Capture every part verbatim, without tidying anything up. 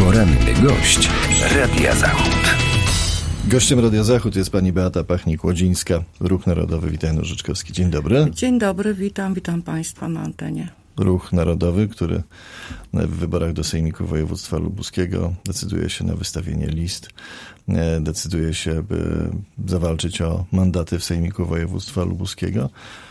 Poranny gość Radia Zachód. Gościem Radia Zachód jest pani Beata Pachnik-Łodzińska, Ruch Narodowy. Witaj, Nożyczkowski. Dzień dobry. Dzień dobry, witam, witam państwa na antenie. Ruch Narodowy, który w wyborach do Sejmiku Województwa Lubuskiego decyduje się na wystawienie list, decyduje się, by zawalczyć o mandaty w Sejmiku Województwa Lubuskiego.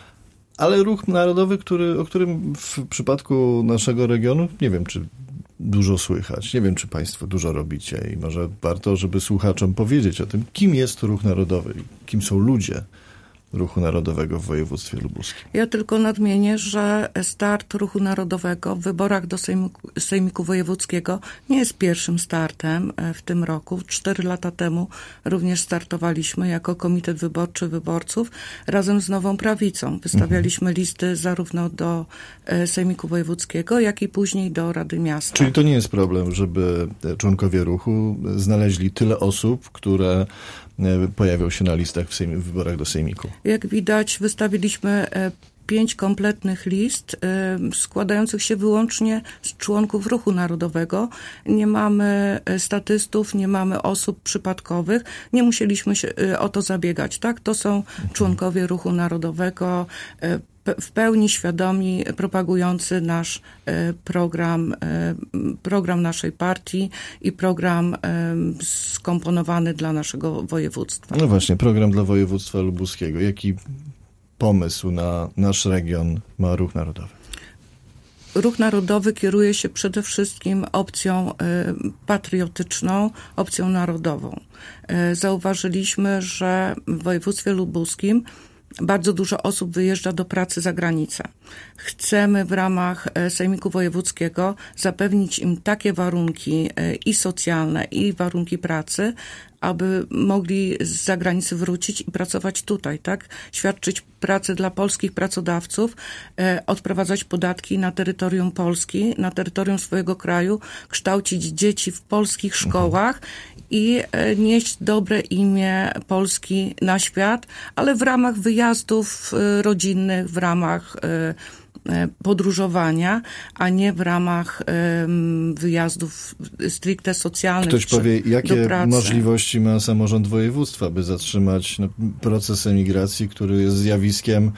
Ale Ruch Narodowy, który, o którym w przypadku naszego regionu, nie wiem, czy dużo słychać. Nie wiem, czy państwo dużo robicie i może warto, żeby słuchaczom powiedzieć o tym, kim jest Ruch Narodowy, kim są ludzie Ruchu Narodowego w województwie lubuskim. Ja tylko nadmienię, że start Ruchu Narodowego w wyborach do Sejmiku, Sejmiku Wojewódzkiego nie jest pierwszym startem w tym roku. Cztery lata temu również startowaliśmy jako Komitet Wyborczy Wyborców razem z Nową Prawicą. Wystawialiśmy mhm. listy zarówno do Sejmiku Wojewódzkiego, jak i później do Rady Miasta. Czyli to nie jest problem, żeby członkowie ruchu znaleźli tyle osób, które pojawią się na listach w, sejmi, w wyborach do Sejmiku. Jak widać, wystawiliśmy pięć kompletnych list składających się wyłącznie z członków Ruchu Narodowego. Nie mamy statystów, nie mamy osób przypadkowych. Nie musieliśmy się o to zabiegać, tak? To są członkowie Ruchu Narodowego, w pełni świadomi, propagujący nasz program, program naszej partii i program skomponowany dla naszego województwa. No właśnie, program dla województwa lubuskiego. Jaki pomysł na nasz region ma Ruch Narodowy? Ruch Narodowy kieruje się przede wszystkim opcją patriotyczną, opcją narodową. Zauważyliśmy, że w województwie lubuskim bardzo dużo osób wyjeżdża do pracy za granicę. Chcemy w ramach Sejmiku Wojewódzkiego zapewnić im takie warunki i socjalne, i warunki pracy, aby mogli z zagranicy wrócić i pracować tutaj, tak? Świadczyć pracę dla polskich pracodawców, e, odprowadzać podatki na terytorium Polski, na terytorium swojego kraju, kształcić dzieci w polskich szkołach i e, nieść dobre imię Polski na świat, ale w ramach wyjazdów e, rodzinnych, w ramach e, podróżowania, a nie w ramach um, wyjazdów stricte socjalnych. Ktoś powie, jakie możliwości ma samorząd województwa, by zatrzymać no, proces emigracji, który jest zjawiskiem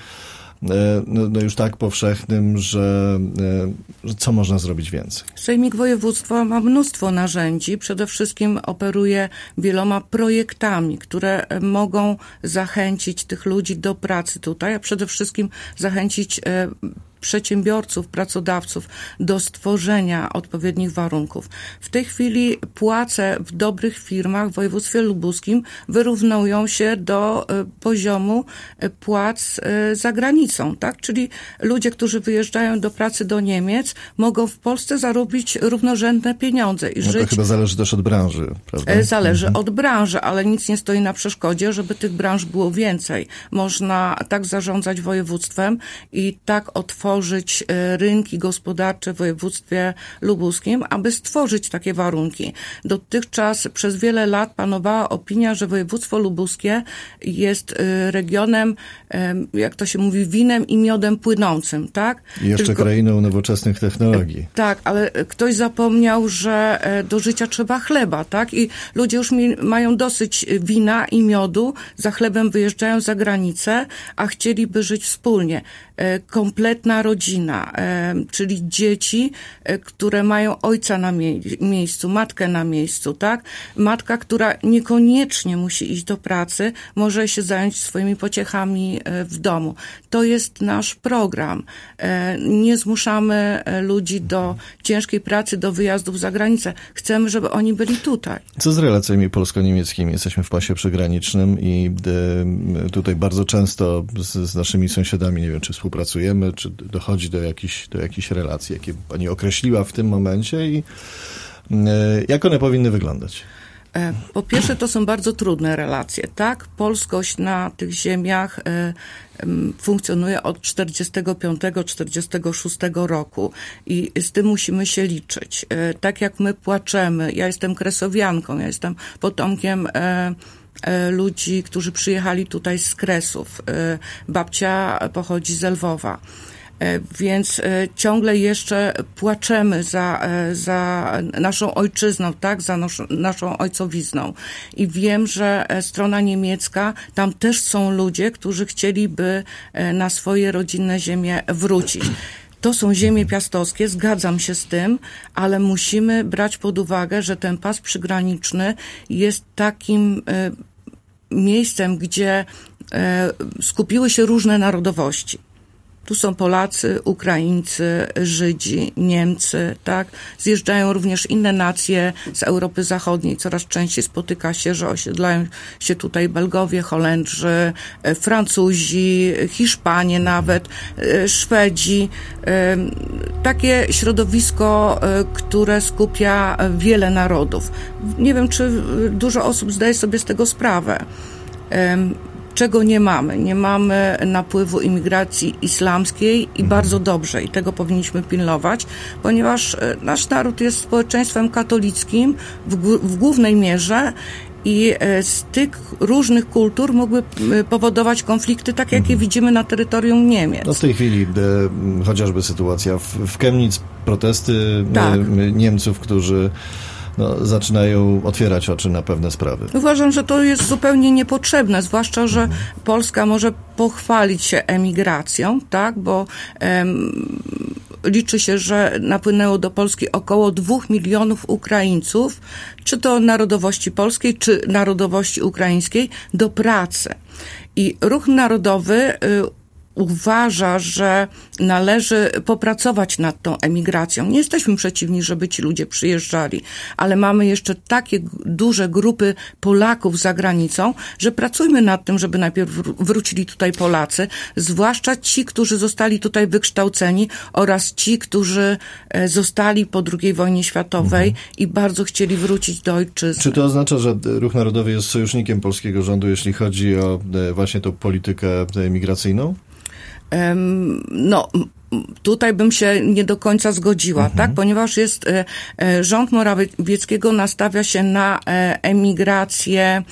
no, no już tak powszechnym, że, że co można zrobić więcej? Sejmik Województwa ma mnóstwo narzędzi. Przede wszystkim operuje wieloma projektami, które mogą zachęcić tych ludzi do pracy tutaj, a przede wszystkim zachęcić przedsiębiorców, pracodawców do stworzenia odpowiednich warunków. W tej chwili płace w dobrych firmach w województwie lubuskim wyrównują się do poziomu płac za granicą, tak? Czyli ludzie, którzy wyjeżdżają do pracy do Niemiec, mogą w Polsce zarobić równorzędne pieniądze i no żyć. To chyba zależy też od branży, prawda? Zależy mhm. od branży, ale nic nie stoi na przeszkodzie, żeby tych branż było więcej. Można tak zarządzać województwem i tak otworzyć rynki gospodarcze w województwie lubuskim, aby stworzyć takie warunki. Dotychczas przez wiele lat panowała opinia, że województwo lubuskie jest regionem, jak to się mówi, winem i miodem płynącym, tak? I jeszcze Tylko, krainą nowoczesnych technologii. Tak, ale ktoś zapomniał, że do życia trzeba chleba, tak? I ludzie już mi, mają dosyć wina i miodu, za chlebem wyjeżdżają za granicę, a chcieliby żyć wspólnie. Kompletna rodzina, czyli dzieci, które mają ojca na mie- miejscu, matkę na miejscu, tak? Matka, która niekoniecznie musi iść do pracy, może się zająć swoimi pociechami w domu. To jest nasz program. Nie zmuszamy ludzi do ciężkiej pracy, do wyjazdów za granicę. Chcemy, żeby oni byli tutaj. Co z relacjami polsko-niemieckimi? Jesteśmy w pasie przygranicznym i tutaj bardzo często z, z naszymi sąsiadami, nie wiem, czy współpracujemy, czy dochodzi do jakichś, do jakichś relacji, jakie pani określiła w tym momencie i jak one powinny wyglądać? Po pierwsze, to są bardzo trudne relacje, tak? Polskość na tych ziemiach funkcjonuje od czterdziestego piątego czterdziestego szóstego roku i z tym musimy się liczyć. Tak jak my płaczemy, ja jestem kresowianką, ja jestem potomkiem ludzi, którzy przyjechali tutaj z Kresów. Babcia pochodzi z Lwowa. Więc ciągle jeszcze płaczemy za, za naszą ojczyzną, tak, za naszą, naszą ojcowizną. I wiem, że strona niemiecka, tam też są ludzie, którzy chcieliby na swoje rodzinne ziemie wrócić. To są ziemie piastowskie, zgadzam się z tym, ale musimy brać pod uwagę, że ten pas przygraniczny jest takim miejscem, gdzie skupiły się różne narodowości. Tu są Polacy, Ukraińcy, Żydzi, Niemcy, tak? Zjeżdżają również inne nacje z Europy Zachodniej. Coraz częściej spotyka się, że osiedlają się tutaj Belgowie, Holendrzy, Francuzi, Hiszpanie nawet, Szwedzi. Takie środowisko, które skupia wiele narodów. Nie wiem, czy dużo osób zdaje sobie z tego sprawę. Czego nie mamy? Nie mamy napływu imigracji islamskiej i bardzo dobrze, i tego powinniśmy pilnować, ponieważ nasz naród jest społeczeństwem katolickim w, w głównej mierze i z tych różnych kultur mogły powodować konflikty, tak jak je widzimy na terytorium Niemiec. No w tej chwili e, chociażby sytuacja w, w Chemnitz, protesty tak. e, Niemców, którzy no, zaczynają otwierać oczy na pewne sprawy. Uważam, że to jest zupełnie niepotrzebne, zwłaszcza, że mhm. Polska może pochwalić się emigracją, tak, bo em, liczy się, że napłynęło do Polski około dwóch milionów Ukraińców, czy to narodowości polskiej, czy narodowości ukraińskiej, do pracy. I Ruch Narodowy y, uważa, że należy popracować nad tą emigracją. Nie jesteśmy przeciwni, żeby ci ludzie przyjeżdżali, ale mamy jeszcze takie duże grupy Polaków za granicą, że pracujmy nad tym, żeby najpierw wrócili tutaj Polacy, zwłaszcza ci, którzy zostali tutaj wykształceni oraz ci, którzy zostali po drugiej wojnie światowej mhm. i bardzo chcieli wrócić do ojczyzny. Czy to oznacza, że Ruch Narodowy jest sojusznikiem polskiego rządu, jeśli chodzi o właśnie tą politykę emigracyjną? No, tutaj bym się nie do końca zgodziła, mhm. tak? Ponieważ jest, rząd Morawieckiego nastawia się na emigrację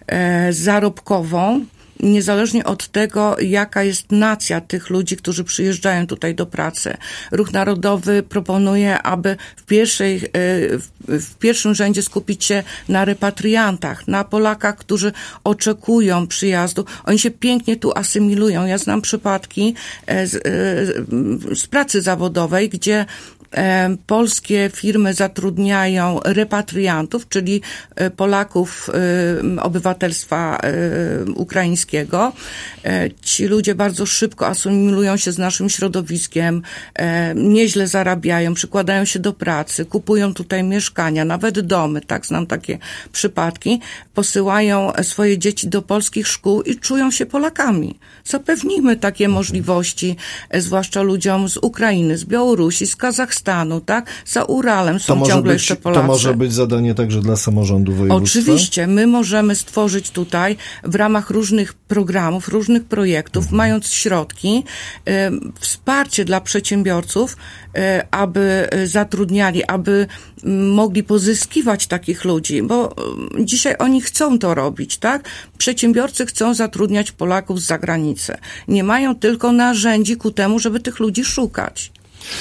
zarobkową, niezależnie od tego, jaka jest nacja tych ludzi, którzy przyjeżdżają tutaj do pracy. Ruch Narodowy proponuje, aby w pierwszej, w pierwszym rzędzie skupić się na repatriantach, na Polakach, którzy oczekują przyjazdu. Oni się pięknie tu asymilują. Ja znam przypadki z, z pracy zawodowej, gdzie polskie firmy zatrudniają repatriantów, czyli Polaków obywatelstwa ukraińskiego. Ci ludzie bardzo szybko asymilują się z naszym środowiskiem, nieźle zarabiają, przykładają się do pracy, kupują tutaj mieszkania, nawet domy, tak, znam takie przypadki, posyłają swoje dzieci do polskich szkół i czują się Polakami. Zapewnijmy takie możliwości, zwłaszcza ludziom z Ukrainy, z Białorusi, z Kazachstanu, tak? Za Uralem są ciągle być, jeszcze Polacy. To może być zadanie także dla samorządu województwa? Oczywiście. My możemy stworzyć tutaj w ramach różnych programów, różnych projektów, mhm. mając środki, y, wsparcie dla przedsiębiorców, y, aby zatrudniali, aby mogli pozyskiwać takich ludzi, bo dzisiaj oni chcą to robić, tak? Przedsiębiorcy chcą zatrudniać Polaków z zagranicy. Nie mają tylko narzędzi ku temu, żeby tych ludzi szukać.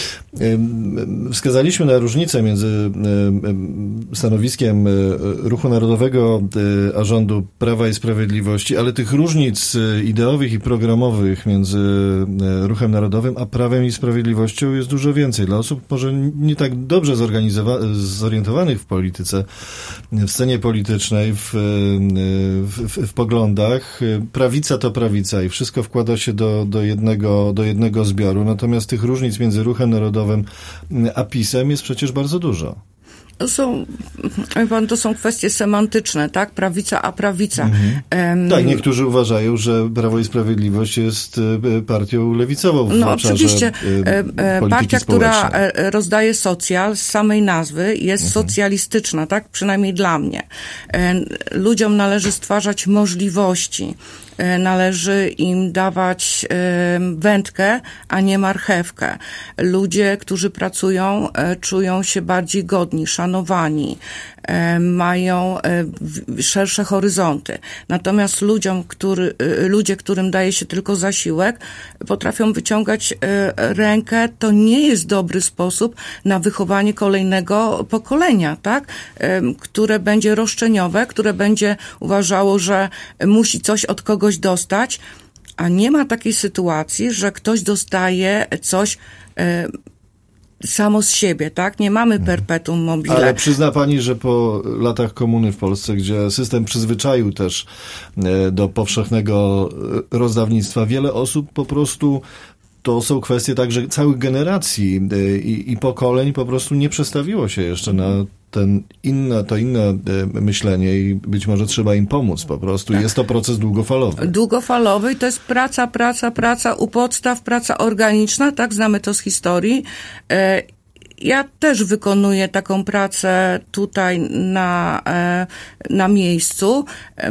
Wskazaliśmy na różnicę między stanowiskiem Ruchu Narodowego a rządu Prawa i Sprawiedliwości, ale tych różnic ideowych i programowych między Ruchem Narodowym a Prawem i Sprawiedliwością jest dużo więcej. Dla osób może nie tak dobrze zorientowanych w polityce, w scenie politycznej, w, w, w poglądach, prawica to prawica i wszystko wkłada się do, do, jednego, do jednego zbioru. Natomiast tych różnic między Ruchem Narodowym a PiS-em jest przecież bardzo dużo. To są, pan, to są kwestie semantyczne, tak? Prawica a prawica. Mhm. Um, tak, niektórzy uważają, że Prawo i Sprawiedliwość jest partią lewicową w no, obszarze oczywiście. polityki Partia, społecznej. która rozdaje socjal z samej nazwy jest mhm. socjalistyczna, tak? Przynajmniej dla mnie. Ludziom należy stwarzać możliwości. należy im dawać wędkę, a nie marchewkę. Ludzie, którzy pracują, czują się bardziej godni, szanowani, mają szersze horyzonty. Natomiast ludziom, który, ludzie, którym daje się tylko zasiłek, potrafią wyciągać rękę. To nie jest dobry sposób na wychowanie kolejnego pokolenia, tak? Które będzie roszczeniowe, które będzie uważało, że musi coś od kogoś dostać, a nie ma takiej sytuacji, że ktoś dostaje coś samo z siebie, tak? Nie mamy perpetuum mobile. Ale przyzna pani, że po latach komuny w Polsce, gdzie system przyzwyczaił też do powszechnego rozdawnictwa, wiele osób po prostu, to są kwestie także całych generacji i, i pokoleń, po prostu nie przestawiło się jeszcze na ten inne, to inne myślenie i być może trzeba im pomóc po prostu. Tak. Jest to proces długofalowy. Długofalowy i to jest praca, praca, praca u podstaw, praca organiczna, tak, znamy to z historii. Ja też wykonuję taką pracę tutaj na, na miejscu.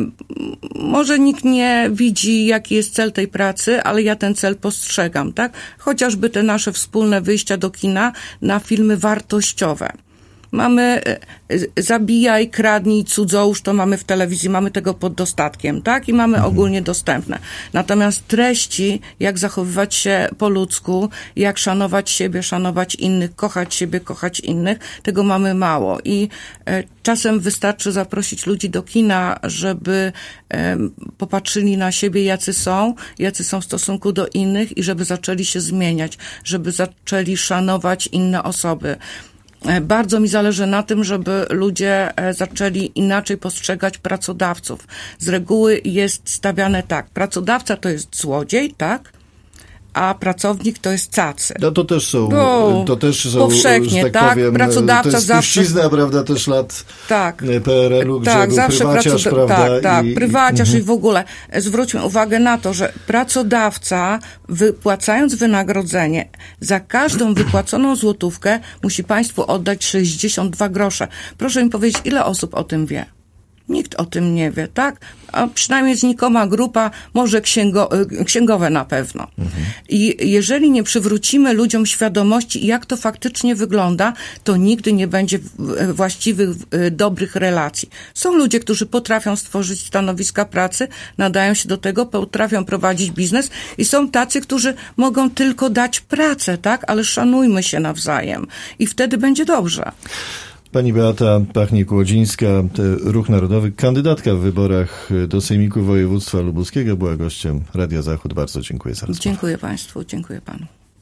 Może nikt nie widzi, jaki jest cel tej pracy, ale ja ten cel postrzegam, tak? Chociażby te nasze wspólne wyjścia do kina na filmy wartościowe. Mamy zabijaj, kradnij, cudzołóż, to mamy w telewizji, mamy tego pod dostatkiem, tak? I mamy mhm. ogólnie dostępne. Natomiast treści, jak zachowywać się po ludzku, jak szanować siebie, szanować innych, kochać siebie, kochać innych, tego mamy mało. I e, czasem wystarczy zaprosić ludzi do kina, żeby e, popatrzyli na siebie, jacy są, jacy są w stosunku do innych i żeby zaczęli się zmieniać, żeby zaczęli szanować inne osoby. Bardzo mi zależy na tym, żeby ludzie zaczęli inaczej postrzegać pracodawców. Z reguły jest stawiane tak, pracodawca to jest złodziej, tak? A pracownik to jest cacy. No to też są, no, to też są, powszechnie, tak, tak? Powiem, pracodawca to jest zawsze... spuścizna, prawda, też lat tak, P R L-u, gdzie tak, był zawsze prywaciarz, pracoda- prawda? Tak, tak, i, prywaciarz i, i w ogóle. Zwróćmy uwagę na to, że pracodawca, wypłacając wynagrodzenie, za każdą wypłaconą złotówkę musi państwu oddać sześćdziesiąt dwa grosze. Proszę mi powiedzieć, ile osób o tym wie? Nikt o tym nie wie, tak? A przynajmniej znikoma grupa, może księgo, księgowe na pewno. Mhm. I jeżeli nie przywrócimy ludziom świadomości, jak to faktycznie wygląda, to nigdy nie będzie właściwych, dobrych relacji. Są ludzie, którzy potrafią stworzyć stanowiska pracy, nadają się do tego, potrafią prowadzić biznes i są tacy, którzy mogą tylko dać pracę, tak? Ale szanujmy się nawzajem i wtedy będzie dobrze. Pani Beata Pachnik-Łodzińska, Ruch Narodowy, kandydatka w wyborach do Sejmiku Województwa Lubuskiego, była gościem Radia Zachód. Bardzo dziękuję za rozmowę. Dziękuję państwu, dziękuję panu.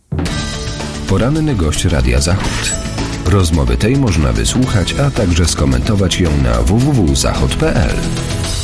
Poranny gość Radia Zachód. Rozmowy tej można wysłuchać, a także skomentować ją na w w w kropka zachód kropka p l.